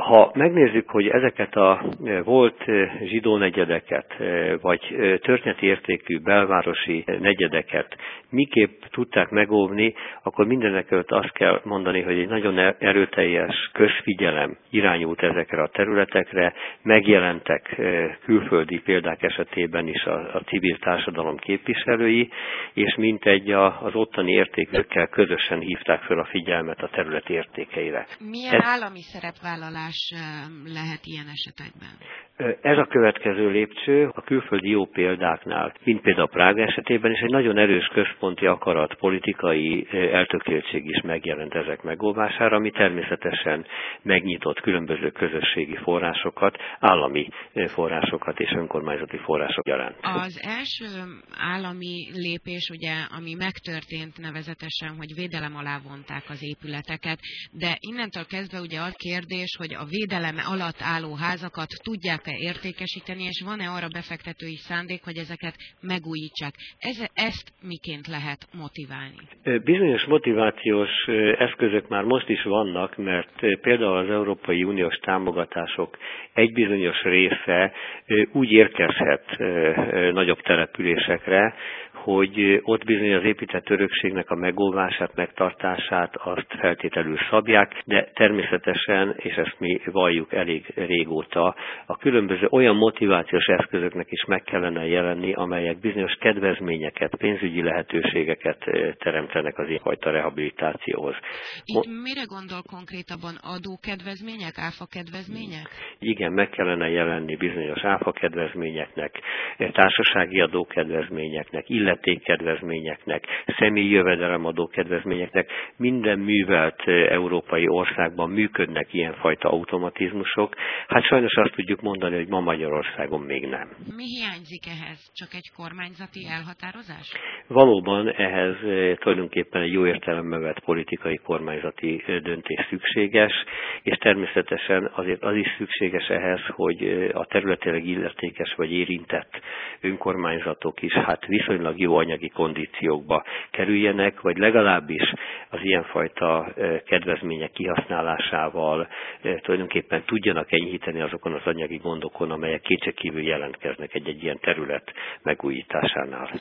Ha megnézzük, hogy ezeket a volt zsidó negyedeket, vagy történeti értékű belvárosi negyedeket miképp tudták megóvni, akkor mindenekelőtt azt kell mondani, hogy egy nagyon erőteljes közfigyelem irányult ezekre a területekre, megjelentek külföldi példák esetében is a civil társadalom képviselői, és mintegy az ottani értékekkel közösen hívták fel a figyelmet a terület értékeire. Milyen állami szerepvállalás lehet ilyen esetekben? Ez a következő lépcső a külföldi jó példáknál, mint például Prága esetében is egy nagyon erős központi akarat, politikai eltökéltség is megjelent ezek megóvására, ami természetesen megnyitott különböző közösségi forrásokat, állami forrásokat és önkormányzati források jelent. Az első állami lépés, ugye, ami megtörtént nevezetesen, hogy védelem alá vonták az épületeket, de innentől kezdve ugye a kérdés, hogy a védelem alatt álló házakat tudják értékesíteni, és van-e arra befektetői szándék, hogy ezeket megújítsák. Ezt miként lehet motiválni? Bizonyos motivációs eszközök már most is vannak, mert például az Európai Uniós támogatások egy bizonyos része úgy érkezhet nagyobb településekre, hogy ott bizony az épített örökségnek a megóvását, megtartását azt feltételül szabják, de természetesen, és ezt mi valljuk elég régóta, a különböző olyan motivációs eszközöknek is meg kellene jelenni, amelyek bizonyos kedvezményeket, pénzügyi lehetőségeket teremtenek az ilyenfajta rehabilitációhoz. Itt mire gondol konkrétabban? Adókedvezmények, áfakedvezmények? Igen, meg kellene jelenni bizonyos áfakedvezményeknek, társasági adókedvezményeknek, illetékkedvezményeknek, személyi jövedelemadó kedvezményeknek. Minden művelt európai országban működnek ilyenfajta automatizmusok. Hát sajnos azt tudjuk mondani, hogy ma Magyarországon még nem. Mi hiányzik ehhez? Csak egy kormányzati elhatározás? Valóban ehhez tulajdonképpen egy jó értelemben vett politikai kormányzati döntés szükséges, és természetesen azért az is szükséges ehhez, hogy a területileg illetékes vagy érintett önkormányzatok is viszonylag jó anyagi kondíciókba kerüljenek, vagy legalábbis az ilyenfajta kedvezmények kihasználásával tulajdonképpen tudjanak enyhíteni azokon az anyagi gondokon, amelyek kétségkívül jelentkeznek egy ilyen terület megújításánál.